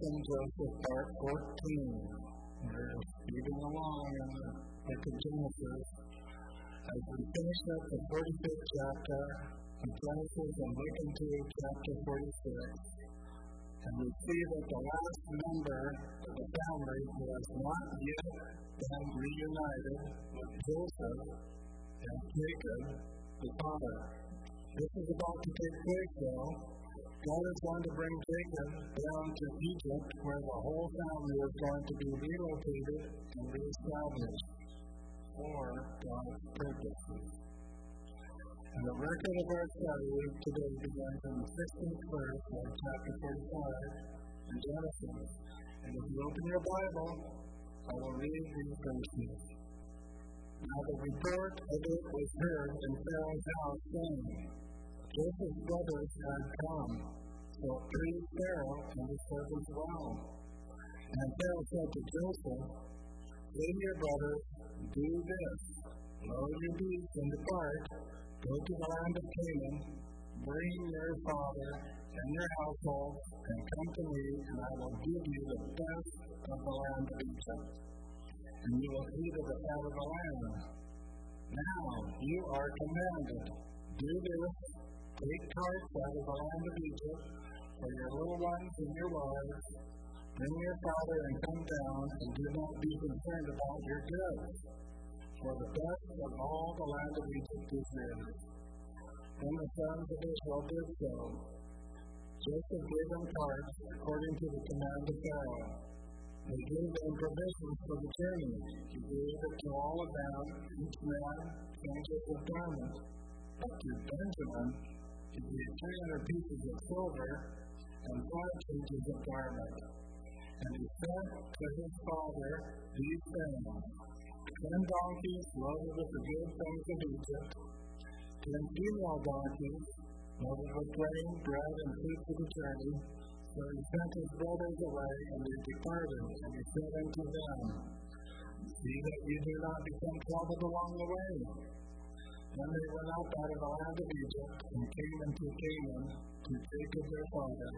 Jonathan Joseph, Part 14. We're speeding along in the book of Genesis as we finish up the 45th chapter of Genesis and look into chapter 46. And we see that the last member of the family who has not yet been reunited with Joseph and Jacob, the father. This is about to take place, though. God is going to bring Jacob down to Egypt, where the whole family is going to be relocated and reestablished for God's purposes. And the record of our study today begins in the 16th verse of chapter 45 in Genesis. And if you open your Bible, I will read these verses. Now the report of it was heard in Pharaoh's house, saying, Joseph's brothers had come, so please Pharaoh and his servants well. And Pharaoh said to Joseph, say to your brothers, do this, load your beasts and depart, go to the land of Canaan, bring your father and your household, and come to me, and I will give you the best of the land of Egypt, and you will eat of the fat of the land. Now you are commanded, do this, take carts out of the land of Egypt for your little ones and your wives. Bring your father and come down, and do not be concerned about your goods, for the best of all the land of Egypt is yours. Then the sons of Israel did so. Joseph gave them carts according to the command of Pharaoh. They gave them provisions for the journey. He gave it to all of them, each man changes of garment. But to Benjamin, he gave 300 pieces of silver and 5 changes of garment. And he sent to his father these things: 10 donkeys loaded with the good things of Egypt, 10 female donkeys loaded with grain, bread, and food for the journey. So he sent his brothers away, and they departed. And he said unto them, see that you do not become troubled along the way. Then they went up out of the land of Egypt, and came into Canaan to Jacob their father,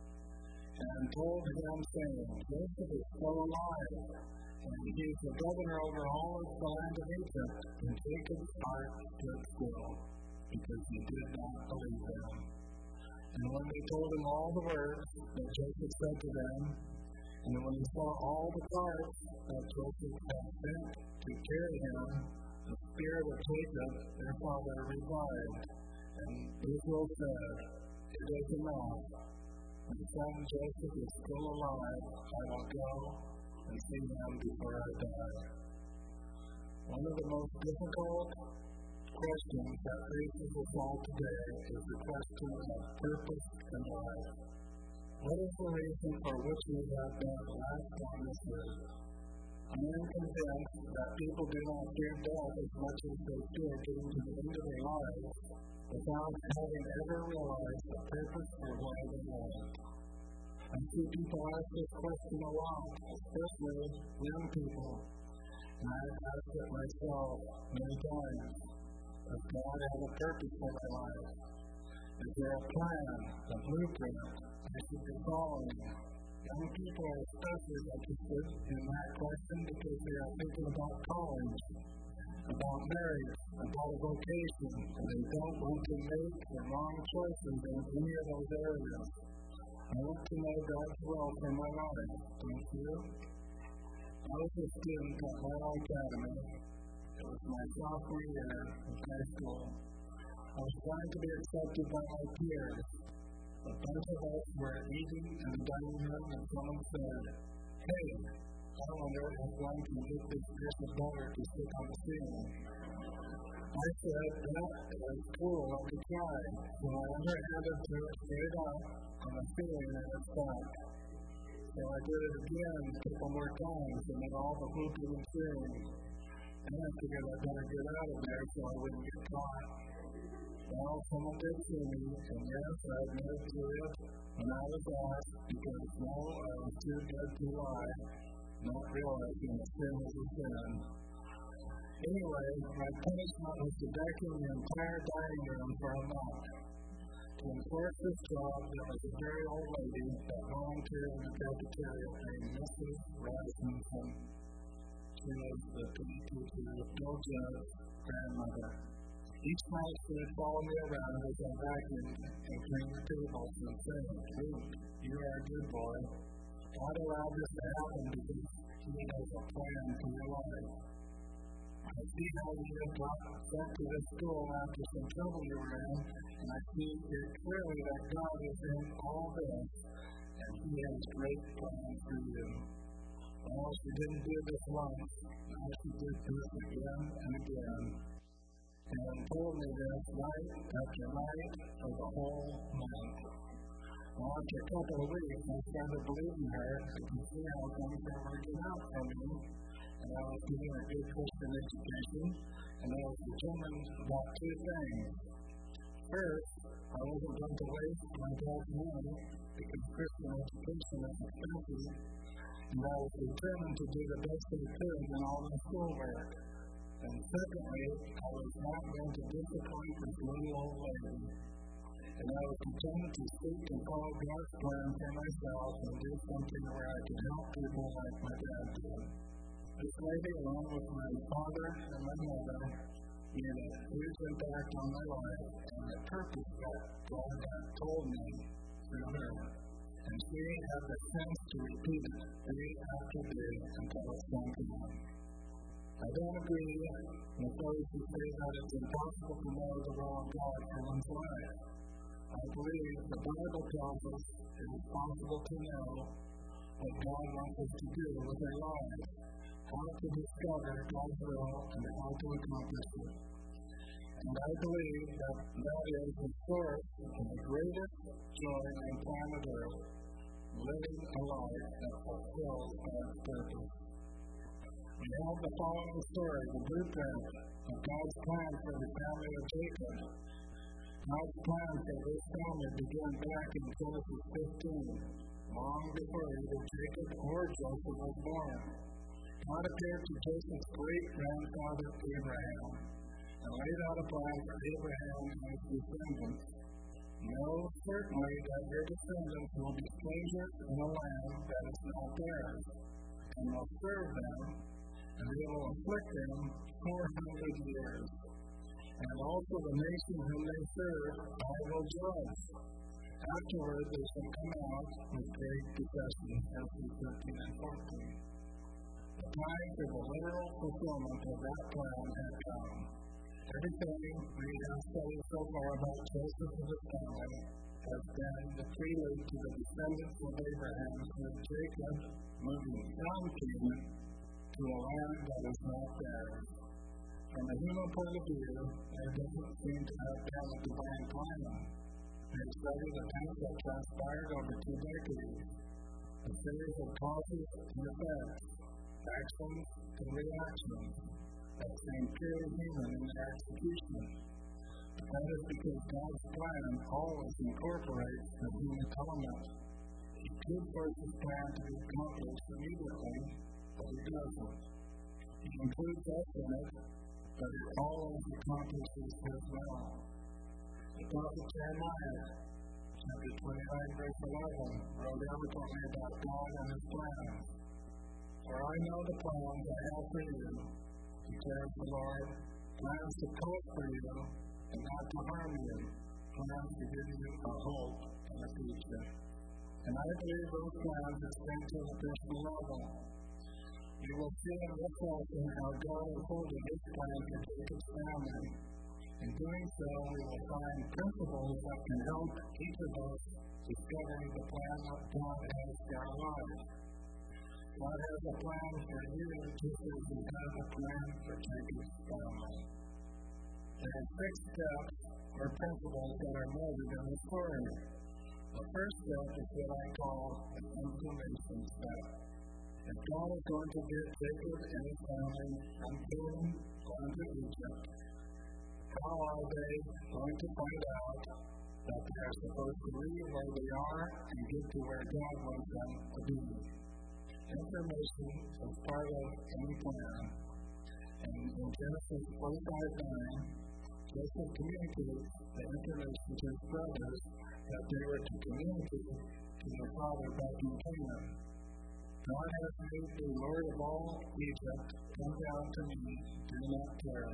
and told him, saying, Joseph is still alive, and he is the governor over all of the land of Egypt. And Jacob's heart stood still, because he did not believe them. And when they told him all the words that Joseph said to them, and when he saw all the carts that Joseph had sent to carry him, the spirit of Jacob, their father, revived. And Israel said, it is enough. My son Joseph is still alive. I will go and see him before I die. One of the most difficult questions that faces us all today is the question of purpose in life. What is the reason for which we have been last on this earth? I am convinced that people do not fear death as much as they fear getting to the end of their lives without having ever realized the purpose for why they lived. I see people ask this question a lot, especially young people. And I've asked it myself many times. Does God have a purpose for my life? Is there a plan, a blueprint I should be following? Young people are especially interested in that question because they are thinking about college, about marriage, about a vocation, and they don't want to make the wrong choices in any of those areas. I want to know God's will for my life, don't you? I was a student at Moreau Academy. It was my sophomore year of high school. I was trying to be accepted by my peers. A bunch of us were eating in the dining room, and someone said, hey, I wonder if one can get this dish of butter to stick on the ceiling. I said, that is cool, let me try. So I underhanded to it straight up on the ceiling and it stuck. So I did it again a couple more times, and then all the whooping and cheering. And I figured I'd better get out of there so I wouldn't get caught. Well, someone did see me, and yes, I admitted to it when I was asked, because no, I was too dead to lie, not realizing that sin was a sin. Anyway, my punishment was to vacuum the entire dining room for a month. to enforce this job, there was a very old lady that volunteered in the cafeteria named Mrs. Rasmussen. She was the PE teacher of Bill Judd's grandmother. Each night she would follow me around as I vacuumed and cleaned the tables and said, "Luke, you are a good boy. God allowed this to happen because He has a plan for your life. I see how you have got sent to this school after some trouble you were in, and I see it clearly that God is in all this, and He has great plans for you." Well, she didn't do this once. Now she did this again and again, and told me this night after night for the whole month. Well, after a couple of weeks, I started believing her. I could see how things were working out for me, and I was getting a good Christian education, and I was determined about two things. First, I wasn't going to waste my dad's money because Christian education is expensive, and I was determined to do the best I could in all my schoolwork. And secondly, I was not going to disappoint this little old lady. And I was determined to seek and follow God's plan for myself and do something where I could help people like my dad did. This lady, along with my father and my mother, made a huge impact on my life and the purpose that God had told me through her. And she had the sense to repeat it day after day until it sank in. I don't agree with those who say that it's impossible to know the will of God for one's life. I believe the Bible tells us it is possible to know what God wants us to do with our lives, how to discover God's will, and how to accomplish it. And I believe that is the source of the greatest joy on planet Earth, living a life that fulfills God's purpose. We have the following story, the blueprint of God's plan for the family of Jacob. God's plan for this family began back in Genesis 15, long before either Jacob or Joseph was born. God appeared to Joseph's great-grandfather Abraham and laid out a plan for Abraham and his descendants. Know certainly that your descendants will be strangers in a land that is not theirs, and will serve them, and they will afflict them 400 years. And also the nation whom they serve I will judge. Afterward they shall come out with great possessions, Genesis 13 and 14. The time for the literal fulfillment of that plan had come. Everything we have studied so far about Joseph and his family has been the prelude to the descendants of Abraham through Jacob moving from Canaan to a land that is not theirs. From a human point of view, there doesn't seem to have been a divine plan. They study the events that transpired over 2 decades, a series of causes and effects, actions and reactions that seem purely human in their execution. That is because God's plan always incorporates the human element. He could force His plan to be accomplished immediately, but He doesn't. He includes us in it, but it always accomplishes His will. The prophet Jeremiah, chapter 29, verse 11, wrote eloquently about God and His plans. For I know the plans I have for you, declares the Lord, plans to prosper you and not to harm you, plans to give you a hope and a future. And I believe those plans extend to the personal level. You will see in this lesson how God unfolded His plan for Jacob's family. In doing so, we will find principles that can help each of us discover the plan that God has for our lives. God has a plan for you just as He has a plan for Jacob's family. There are 6 steps or principles that are noted in the story. The first step is what I call the information step. If God is going to get Jacob and his family from Canaan down to Egypt, how are they going to find out that they are supposed to leave where they are and get to where God wants them to be? Information is part of any plan. And in Genesis 45:9, Joseph communicated the information to his brothers that they were to communicate to their father back in Canaan. God has made the Lord of all Egypt come down to me, do not tarry.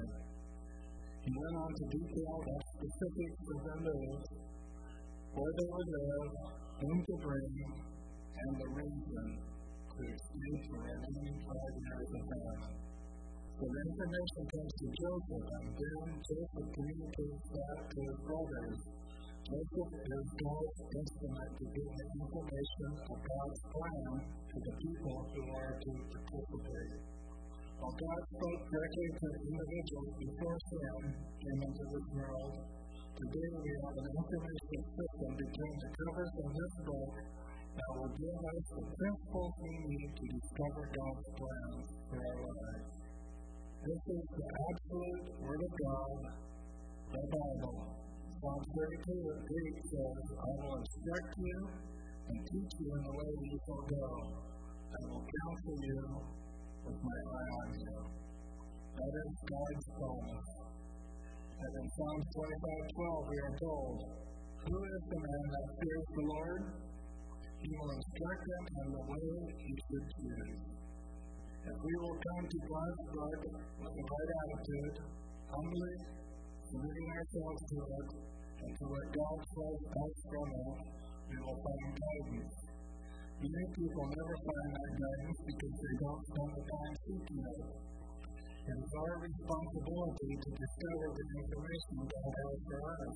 He went on to detail the specifics of their moves, where they would live, whom to bring, and the reason to exchange the remaining 5 years of famine. So the information comes to Joseph, and then Joseph communicates that to his brothers. Joseph is God's instrument to give the information of God's plan to the people who are to participate. While God spoke directly to individuals before sin came into this world, today we have an information system between the covers of this book that will give us the principles we need to discover God's plan for our lives. This is the absolute Word of God, the Bible. Psalm 32:8 says, I will instruct you and teach you in the way you shall go. I will counsel you with my eye on you. That is God's promise. And in Psalm 25:12 we are told, who is the man that fears the Lord? He will instruct him in the way he should choose. If we will come to God's Word with the right attitude, humbly submitting ourselves to it, and to what God says us from it, we will find guidance. Many people never find that guidance because they don't spend the time seeking it. It is our responsibility to discover the information God has for us.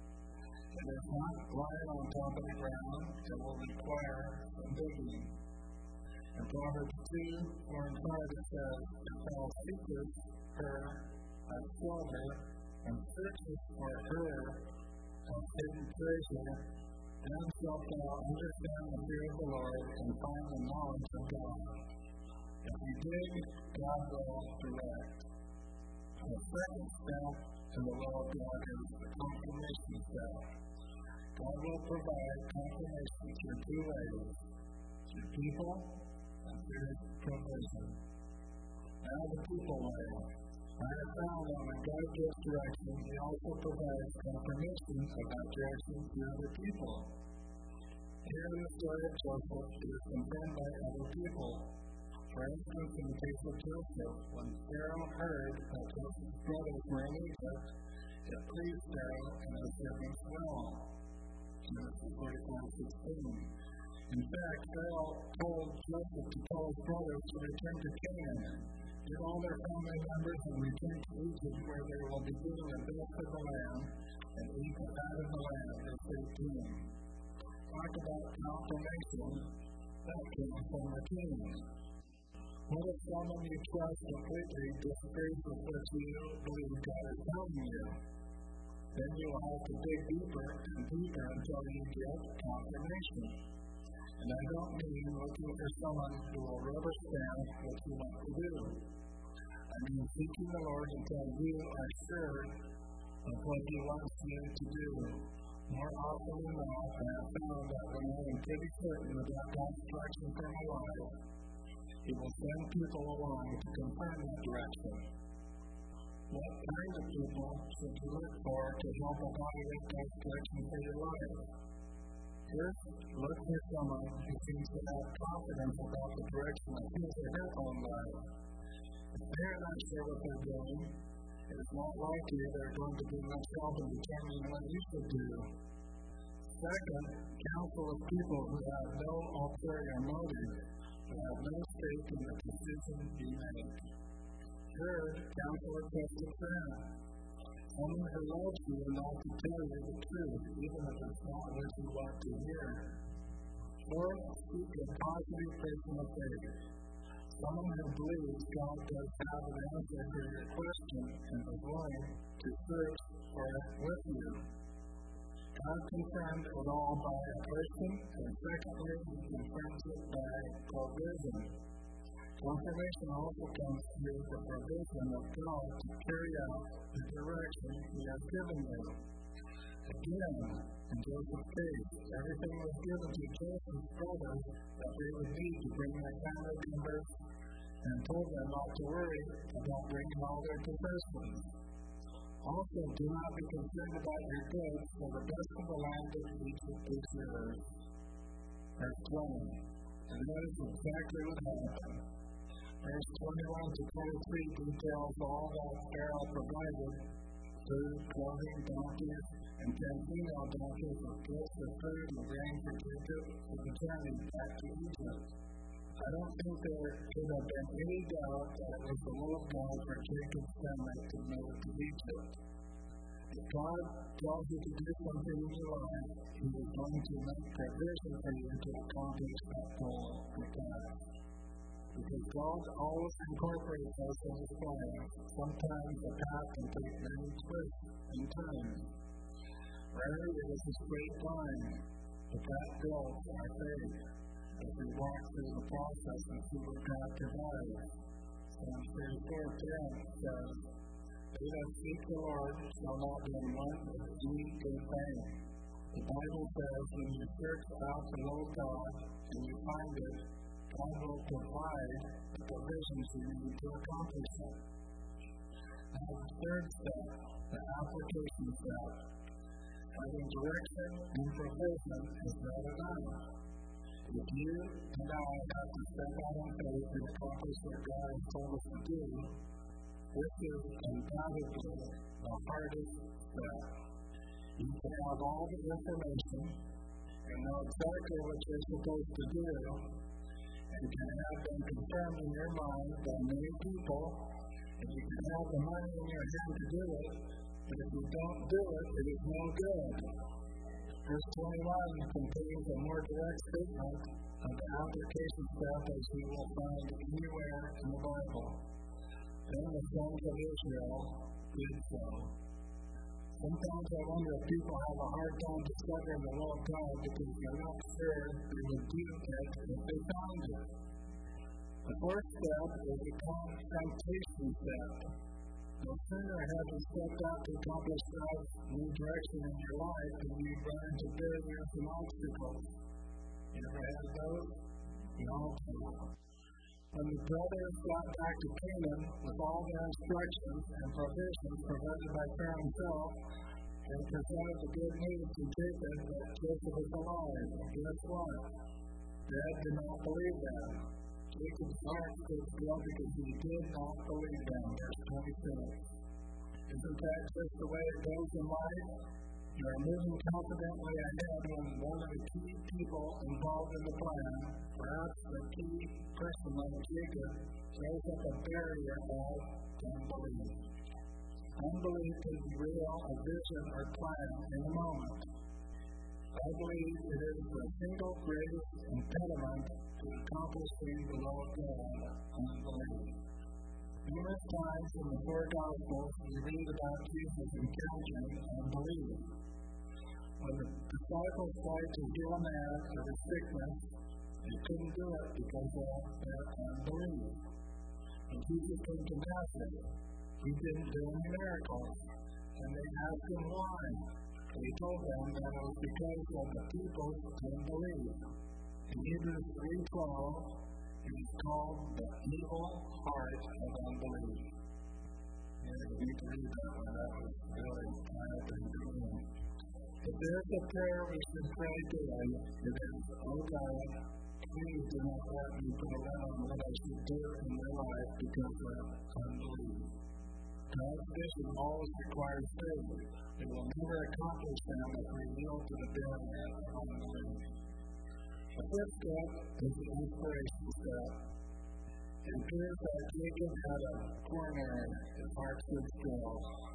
It is not lying on top of the ground. It will require some digging. In Proverbs 2:4-5 it says, if thou seekest her as silver, and searchest for her as hidden treasure, then shalt thou understand the fear of the Lord and find the knowledge of God. If we dig, God will direct. The second step in the will of God is the confirmation step. God will provide confirmation through 2 ways, through people and through provision. Now the people way. I have found that when God gives direction, He also provides confirmation of that direction to other people. Here in the story of Joseph, he is confirmed by other people. For instance, in the case of Joseph, when Pharaoh heard that Joseph's brothers were in Egypt, it pleased Pharaoh and his servants well. Genesis 44:16. In fact, Pharaoh told Joseph to tell his brothers to return to Canaan, get all their family members, and return to Egypt, where they will be given the best of the land and eat the fat of the land, verse 18. Talk about confirmation that came from the king. What if someone you trust completely disagrees with what you believe God is telling you? Then you will have to dig deeper and deeper until you get confirmation. And I don't mean looking for someone who will rubber stamp what you want to do. I mean seeking the Lord until you are sure of what He wants you to do. More often than not, I have found that when I am pretty certain about God's direction for my life, He will send people along to confirm that direction. What kind of people should you look for to help evaluate God's direction for your life? First, look for someone who seems to have confidence about the direction of his or her own life. If they are not sure what they're doing, it is not likely they're going to be much help in determining what you should do. Second, counsel with people who have no ulterior motive, who have no stake in the decision you make. Third, counsel a trusted friend, someone who loves you enough to tell you the truth, even if it's not what you want to hear. Fourth, seek a positive person of faith, someone who believes God does have an answer to your question and is willing to search for it with you. God confirmed it all by a person, and secondly, He confirms it by provision. Confirmation also comes through the provision of God to carry out the direction He has given you. Again, in Joseph's case, everything was given to Joseph's brothers that they would need to bring their family members, and told them not to worry about bringing all their possessions. Also, do not be concerned about your goods, for the best of the land of Egypt is yours. Verse 20. And that is exactly what happened. Verse 21 to 23 details all that Pharaoh provided: food, clothing, donkeys, and 10 female donkeys with gifts of food and grain for Jacob for the journey back to Egypt. I don't think there could have been any doubt that it was the will of God for Jacob's family to move to Egypt. If God tells you to do something in your life, He is going to make provision for you to accomplish that goal with God. Because God always incorporates us in His plan. Sometimes the path can take many twists and turns. Rarely it is a straight line, but that builds our faith as we walk through the process and see what God provides. Psalm 34:10 says, "They that seek the Lord shall not be in want of any good thing." The Bible says when you search out the Lord God and you find it, God will provide the provisions you need to accomplish it. Now, the third step, the application step. Having direction and provision is not enough. If you and I have to step out in faith and accomplish what God has told us to do, this is undoubtedly the hardest step. You can have all the information and know exactly what you're supposed to do, and can have them confirmed in your mind by many people, and you can have the money in your hand to do it, but if you don't do it, it is no good. Verse 21 contains a more direct statement of the application step as you will find anywhere in the Bible. Then the sons of Israel did so. Sometimes I wonder if people have a hard time discovering the will of God because they're not sure they would do it if they found it. The fourth step is the confrontation step. No sooner have you stepped out to accomplish God's new direction in your life than you run into barriers and obstacles. You ever had those? We all do. When the brothers got back to Canaan with all their instructions and provisions provided by Pharaoh himself, they presented the good news to Jacob that Joseph was alive. And guess what? Dad did not believe that. Jacob's heart stood still because he did not believe them. Verse 26. Isn't that just the way it goes in life? You are moving confidently ahead when one of the key people involved in the plan, perhaps the key person like Jacob, throws up a barrier of unbelief. Unbelief is real, a vision or plan in a moment. I believe it is the single greatest impediment to accomplishing the will of God, unbelief. Numerous times in the four Gospels, we read about Jesus encountering unbelief. When the disciples tried to heal a man of his sickness, they couldn't do it because of their unbelief. When Jesus came to Nazareth, He didn't do any miracles, and they asked Him why. He told them that it was because of the people's unbelief. In Hebrews 3:12, it is called the evil heart of unbelief. And you need to read that one. That was really eye-opening. If there's a prayer we should pray today, it is, "Oh God, please do not let me put a limit on what I should do in my life because of unbelief." God's vision always requires faith. It will never accomplish them if we yield to the barrier of unbelief. The fifth step is the inspiration step. It appears that Jacob had a coronary. His heart stood still.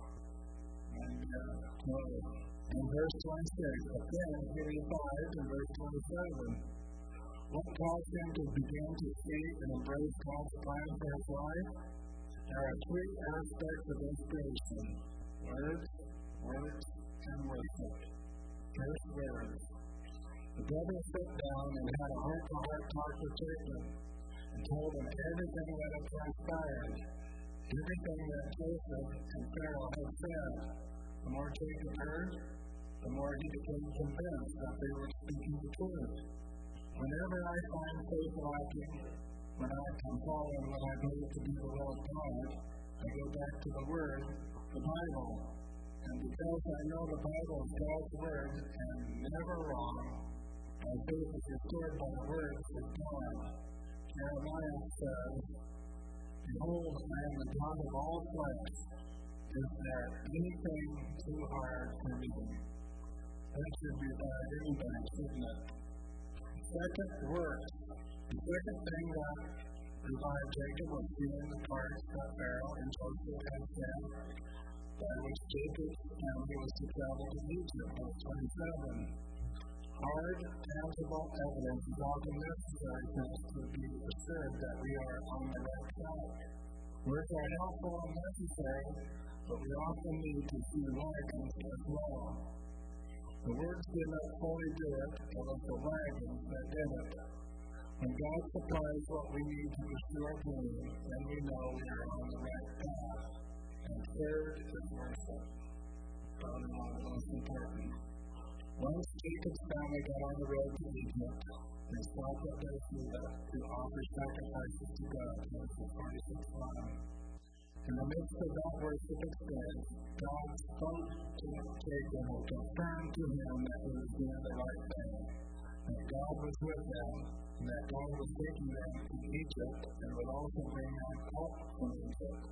In verse 26, again, here we find in verse 27, what caused him to begin to see and embrace God's plan for his life? There are three aspects of inspiration: words, works, and worship. First, words. The brothers sat down and had a heart-to-heart talk with Jacob and told him everything that had transpired, everything that Joseph and Pharaoh had said. The more Jacob heard, the more he became convinced that they were speaking the truth. Whenever I find faith lacking, when I can follow what I believe to be the will of God, I go back to the Word, the Bible. And because I know the Bible is God's Word and never wrong, my faith is restored by the words of God. Jeremiah says, Behold, I am the God of all flesh. Is there anything too hard for me? That should be by anybody, shouldn't it? Second, works. The second thing that revived Jacob was seeing the cards that Pharaoh and Joseph had sent, by which Jacob's family was to travel to Egypt. Verse 27. Hard, tangible evidence is often necessary for us to be assured that we are on the right track. Words are helpful and necessary, but we often need to see wagons as well. The words did not fully do it, it was the wagons that did it. When God supplies what we need to pursue our dream, then we know we are on the right path. And third is worship. Probably one of the most important. Once Jacob's family got on the road to Egypt, they stopped at Beersheba to offer sacrifices to God, Genesis 46:1. In the midst of that worship experience, God spoke to Jacob and confirmed to him that he was doing the right thing, that God was with them, and that God was taking them to Egypt and would also bring them up from Egypt.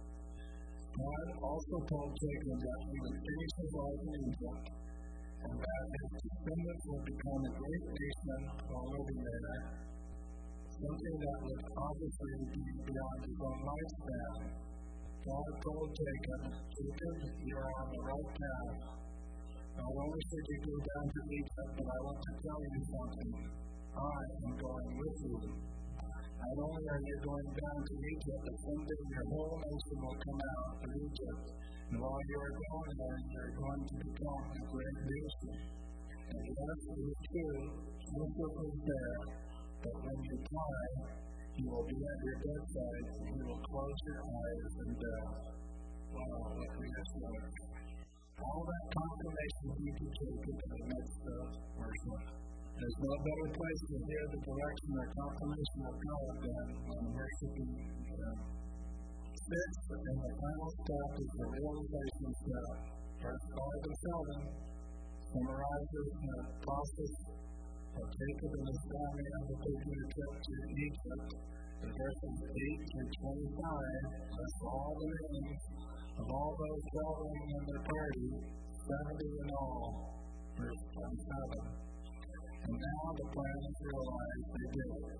God also told Jacob that he would finish his life in Egypt, and that his descendants would become a great nation while living there, something that would obviously be beyond his own lifespan. God told Jacob, you are on the right path. Not only should you go down to Egypt, but I want to tell you something. I am going with you. Not only are you going down to Egypt, but someday your whole nation will come out of Egypt. And while you are going there, you are going to become a great nation. And yes, it is true, Joseph was there, but when you die, he will be at your bedside, and he will close your eyes in death. Wow, what reassurance. All that confirmation he could take in the midst of worship. There's no better place to hear the direction or confirmation of God than when worshiping Him. Sixth, and the final step is the realization step. Verse 5 and 7 summarizes the process of Jacob and his family undertaking a trip to Egypt. In verses 8 through 25, lists all the names of all those traveling in their party, 70 in all. Verse 27. And now the plan is realized they did it.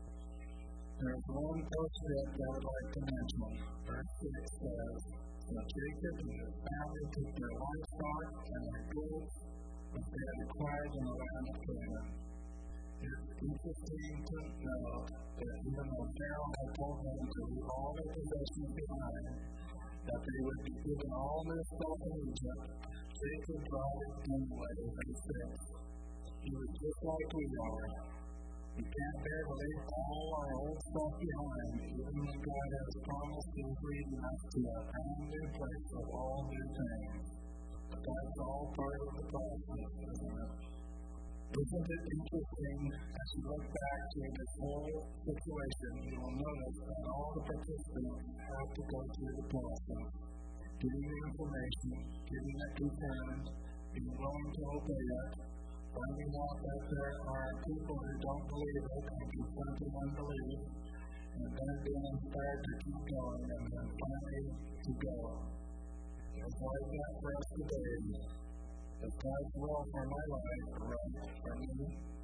There is one postscript I would like to mention. Verse 6 says, So Jacob and his family took their livestock and their goods, which they had acquired in the land of Canaan. It's interesting to note that even though Pharaoh had told them to leave all their possessions behind, that they would be given all their stuff in Egypt, Jacob brought it anyway, verse 6. He was just like we are. We can't bear to leave all our old stuff behind, even when God has promised to lead us to a brand new place of all new things. But that's all part of the process, isn't it? Isn't it interesting, as you look back to this whole situation, you will notice that all the participants have to go through the process. Getting the information, getting it confirmed, being willing to obey it, finding out that there are people who don't believe it and confronting unbelief, and then being inspired to keep going, and then finally to go. It's like that for us today. Is God's will for my life right for me?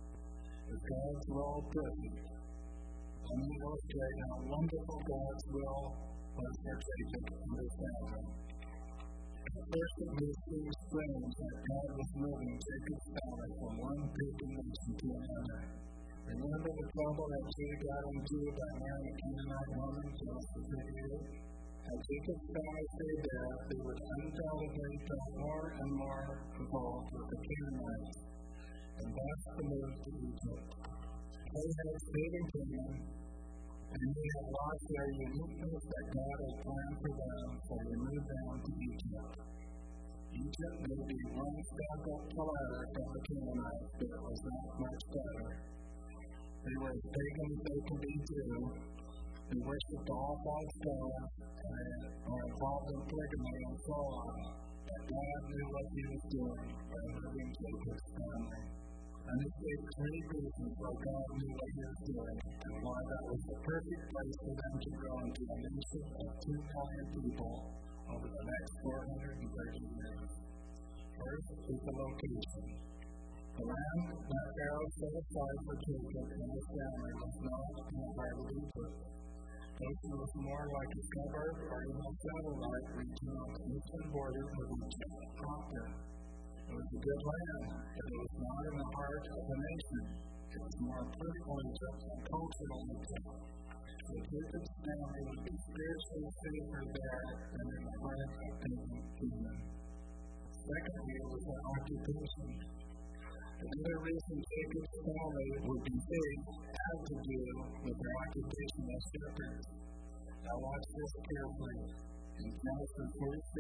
Is God's will perfect? Let me illustrate how wonderful God's will was for Jacob and his family. At first it may seem strange that God was moving Jacob's family from one pagan nation to another. Remember the trouble that Judah got into by marrying a Canaanite woman, Genesis 38? As Jacob's family stayed there, they would undoubtedly get more and more involved with the Canaanites, and that's the move to Egypt. They had stayed in Canaan, and they had lost their uniqueness that God had planned for them, so they moved down to Egypt. Egypt may be one step up the ladder from the Canaanites, but it was not much better. They were as pagan as they could be too. They worshipped all false gods and are involved in polygamy and so on. that God knew what he was doing by moving Jacob's family. And he gave 3 reasons why God knew what he was doing and why that was the perfect place for them to grow into a nation of 2 million people over the next 430 years. First is the location. The land that Pharaoh set aside for Jacob and his family was not in the heart of Egypt. Goshen was more like a suburb or even a satellite region on the eastern border of Egypt proper. It was a good land, but it was not in the heart of the nation. It was more political Egypt and cultural Egypt. So Jacob's family would be spiritually safer there than in the heart of pagan Canaan. Secondly, it was an occupation. Another reason Jacob's family would be safe had to do with their occupation as shepherds. Now watch this carefully. In Genesis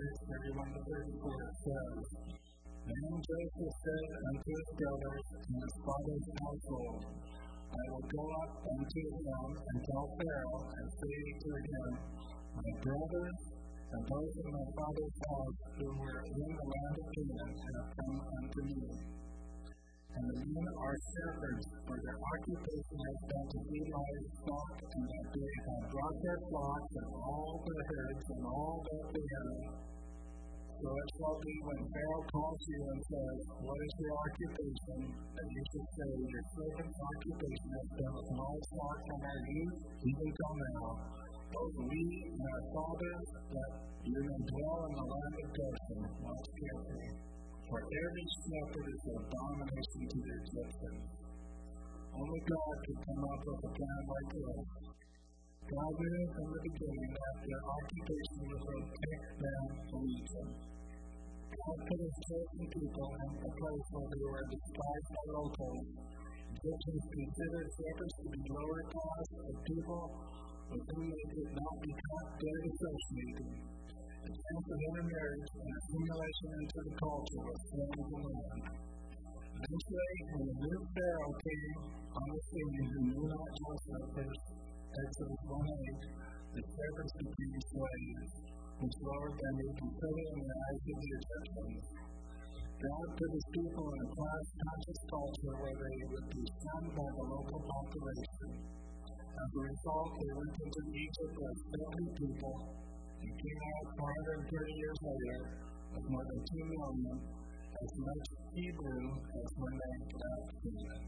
46:31-34 it says, Then Joseph said unto his brothers and his father's household, I will go up unto him and tell Pharaoh and say to him, My brothers and those of my father's house who were in the land of Canaan have come unto me. And the men are shepherds, for their occupation has been to feed livestock, and that they have brought their flocks and all their herds and all that they have. So it shall be when Pharaoh calls you and says, What is your occupation? That you should say, Your servant's occupation has been with livestock from our youth even till now, both we and our fathers, that you may dwell in the land of Goshen. Watch carefully. For every shepherd is an abomination to the Egyptians. Only God could come up with a plan like this. God knew from the beginning that their occupation was to take them from Egypt. God put his chosen people in a place where they were despised by locals. Egyptians considered shepherds to be lower class of people with whom they could not be dead associated. The chance of intermarriage and assimilation into the culture was thrown in the land. Eventually, when the new Pharaoh came on the scene who knew not Joseph, Exodus 1:8, the shepherds became slaves, which lowered them even further in the eyes of the Egyptians. God put his people in a class-conscious culture where they would be shunned by the local population. As a result, they went into Egypt as 70 people and came out 430 years later with more than 2 million, as much Hebrew as when they left Canaan.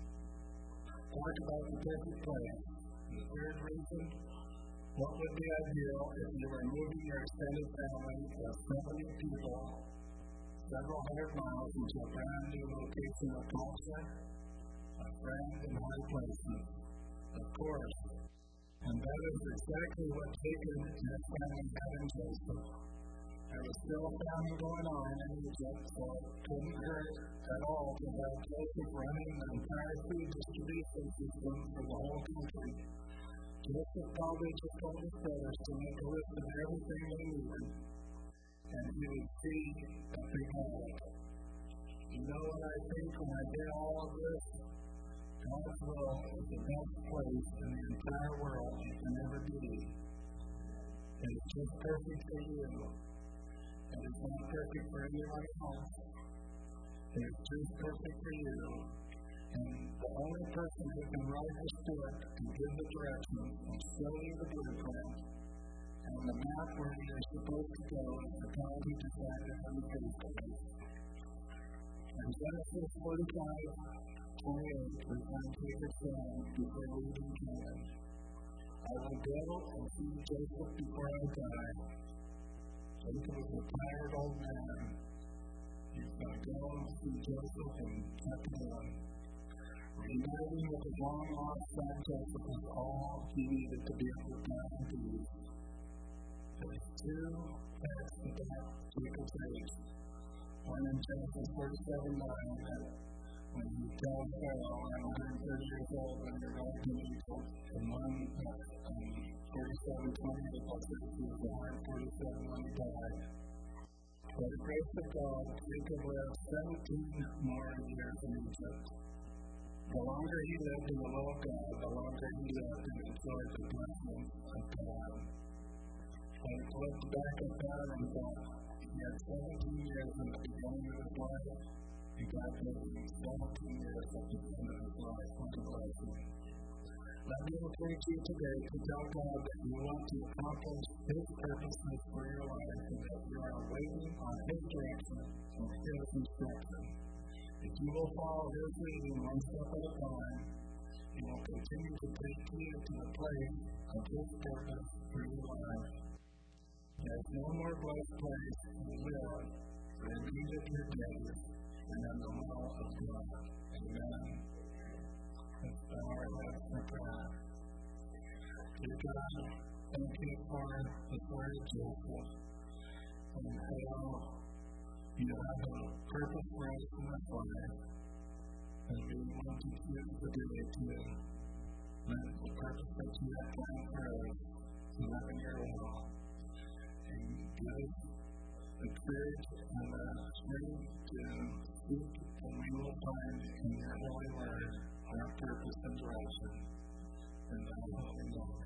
Talk about the perfect place. The third reason, what would be ideal if you were moving your extended family of 70 people several hundred miles into a brand new location of culture, a friend and high places? Of course. And that is exactly what Jacob and his family had in Joseph. There was still a famine going on in Egypt, so it couldn't hurt at all to have Joseph running the entire food distribution system for the whole country. Joseph probably just told his brothers to make a list of everything they needed, and he would see that they had it. You know what I think when I get all of this? God's will is the best place in the entire world you can ever be. And it's just perfect for you. And it's not perfect for anyone else. And it's just perfect for you. And the only person who can write the script and give the directions and show you the blueprint and the map where you're supposed to go is the God who decided on the face. In Genesis 45:28, we find Jacob saying, before leaving Canaan, I will go and see Joseph before I die. Jacob was a tired old man. He's going to go and see Joseph and tuck him in. Reuniting with his long-lost son Joseph was all he needed to be able to pass the peace. There's 2 texts about Jacob's age. One in Genesis 47:9 that when he tells Pharaoh, I'm 130 years old when you're back in Egypt, and one in 47:28 that says he was 147 when he died. By the grace of God, Jacob lived 17 more years in Egypt. The longer he lived in the will of God, the longer he lived and enjoyed the blessings of God. When he looked back at that and thought, He had 17 years in the beginning of his life, and God gave him 17 years at the end of his life. What a blessing. Let me encourage you today to tell God that you want to accomplish His purposes for your life and that you are waiting on His direction and His instruction. If you will follow His leading one step at a time, He will continue to take you to the place of His purpose for your life. There's no more blessed place to live than the need of your days and in the will of God. Amen. Let's bow our heads for prayer. Dear God, thank you for the story of Joseph and how you have a purpose for us in this life, and we want to choose the day to live the purpose that you have planned for us to live in your will. And give us the courage and the strength to seek, and we will find in your holy word our purpose and direction. In the holy name.